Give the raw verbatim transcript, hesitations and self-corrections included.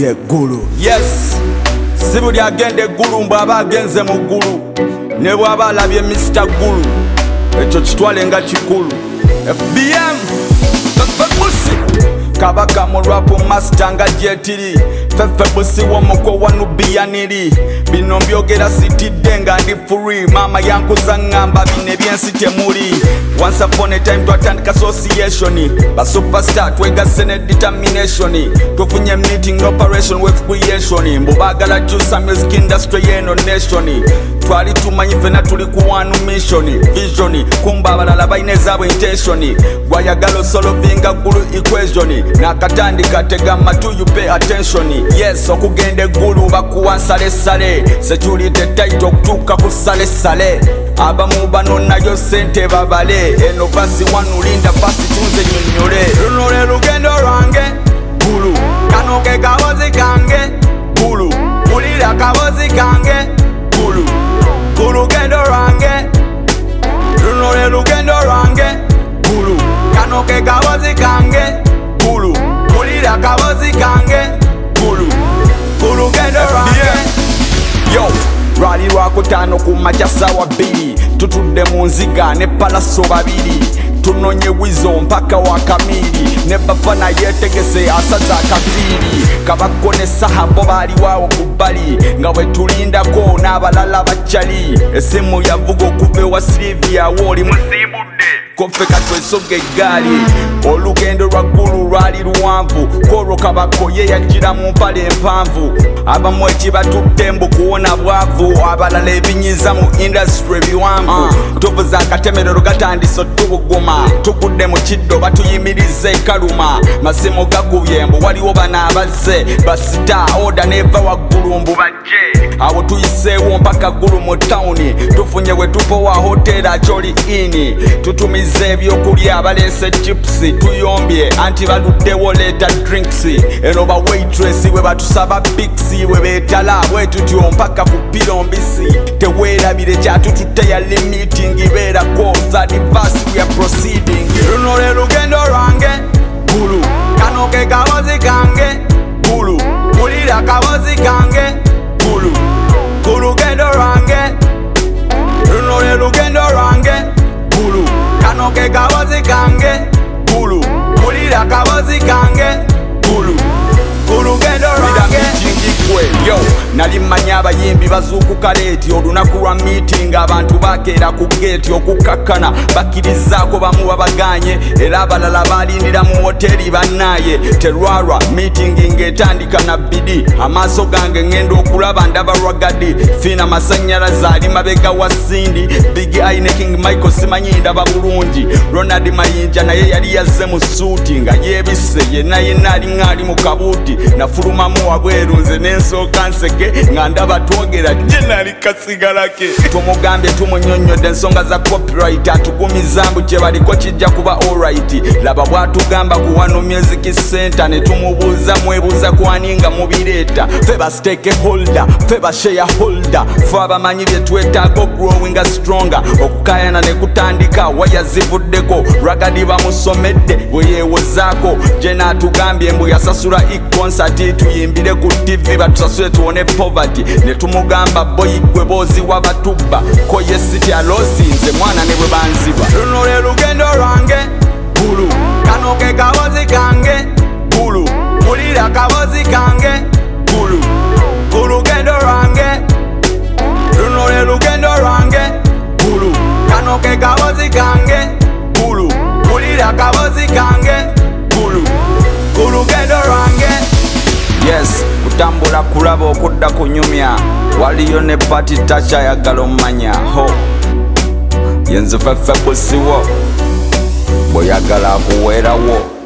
eggulu. Yes, si buli agenda eggulu bw'aba agenze mu ggulu, ne bw'aba alabye mister Gulu, ekyo kitwale nga kikulu. F B M Fefe Busi Kabaka mu rapu master nga gyetiri, Fefe Busi w'omuko wa Nubiyaniri. Bino mbyogera sitidde nga ndi free, mama yankuza ngamba bino ebyensi temuli. Once upon a time twatandika association, ba superstar twegasse ne determination, tufunye meeting operation with creation, mbu baagala kyusa music industry yeno nation. Twali tumanyi fena tuli ku one mission vision, kumba abalala balina ezaabwe intention. Gwayagala osolovinga gulu equation, nakatandika tega matu you pay attention. Yes, okugenda eggulu bakuwa nsalesale, security tight okutuuka ku salesale. Abamu bano nayo sente babale, eno basi wanulinda basi tunze nnyonnyole. Luno lwe lugendo lwange gulu, kano ke kabozi kange gulu, wulira kabozi kange gulu, ku lugendo lwange. Luno lwe lugendo lwange gulu, kano ke kabozi kange gulu, wulira kabozi kange gulu, ku lugendo lwange. Yo, lwali lwakutaano ku makya ssaawa bbiri, tutudde mu nziga ne palaso babiri, tunonye wizo mpaka wa kamiri, ne bafana yetegese asaza akaviiri. Kabako ne sahabo baaliwaawo ku bbali, nga bwe tulindako n'abalala bakyali. Essimu yavuga okuva ewa Silivia wooli musiibudde, koffe katwesoga eggaali. Olugendo lwa ggulu lwali luwanvu, Koro Kabako ye yajjira mu mpale empanvu. Abamu ekibatutte mbu kuwona bwavu, abalala ebinyiza mu industry biwanvu. Ntovu za katemerero gatandise otubuguma, tugudde mu kiddo batuyimiriza ekaluma. Masimu gakubye mbu waliwo bano abazze, basita oda neva waggulu mbu bajje. Awo tuyiseewo mpaka ggulu mu tawuni, tufunye we tupowa hoteri Acholi Inn. Tutumiza ebyokulya baleese chipsi, tuyombye anti baluddewo leeta drinks. Eno ba waitress we batusaba pixi, we beetala bwe tutyo mpaka ku piro mbisi. Teweerabire kyatututte yali meeting ibeerako third verse we are proceeding. Luno lwe lugendo lwange gulu, kano ke kabozi kange gulu, wulira kabozi kange gulu, ku lugendo lwange. Luno lwe lugendo lwange gulu, kano ke kabozi kange gulu, wulira kabozi kange gulu, ku lugendo lwange. Yo, nali manya abayimbi bazuukuka leeti, olunaku lwa meeting abantu bakeera ku geeti okukakkana, bakkirizaako bamu babaganye, era abalala balindira mu hoteri bannaaye. Terwalwa meeting ng'etandika na bidi, amaaso gange ngenda okulaba ndaba Rwagadi, Fina Masannyalaze ali mabega wa Sindi, Big Eye ne King Michael simanyi ndaba bulungi, Ronald Mayinja naye yali yazze mu suuti nga yeebisse, yenna yenna alinga ali mu kabuuti. Nafulumamu wabweru nze n'ensooka nseke nga ndaba twogera jenali kasigalake. Tumugambye tumunyonnyodde ensonga za copyright, atugumiza mbu kye baliko kijja kuba alright. Laba bwatugamba ku Wano Music Center, ne tumubuuza mwebuuza kwaninga mubireeta. Ffe ba stakeholder, ffe ba shareholder, ffe abamanyi bye twetaaga growing stronger. Okukayana ne kutandika waya zivuddeko, Rwagadi bamusomedde bwe yeewozaako. Je n'atugambye mbu yasasula i-concert tuyimbire ku T V batusasule tuwone poverty. Ne tumugamba boyi gwe boozi w'abatubba, ko ye sitya losinze mwana ne bwe banziba. Luno lwe lugendo lwange gulu, kano ke kabozi kange gulu, wulira kabozi kange gulu, ku lugendo lwange. Luno lwe lugendo lwange gulu, kano ke kabozi kange gulu, wulira kabozi kange gulu, ku lugendo lwange. Yes, kutambula kulaba okudda kunyumya, waliyo ne party tacha ayagala omumanya ho. Yenze Fefe Busi wo, bw'oyagala akuweerawo.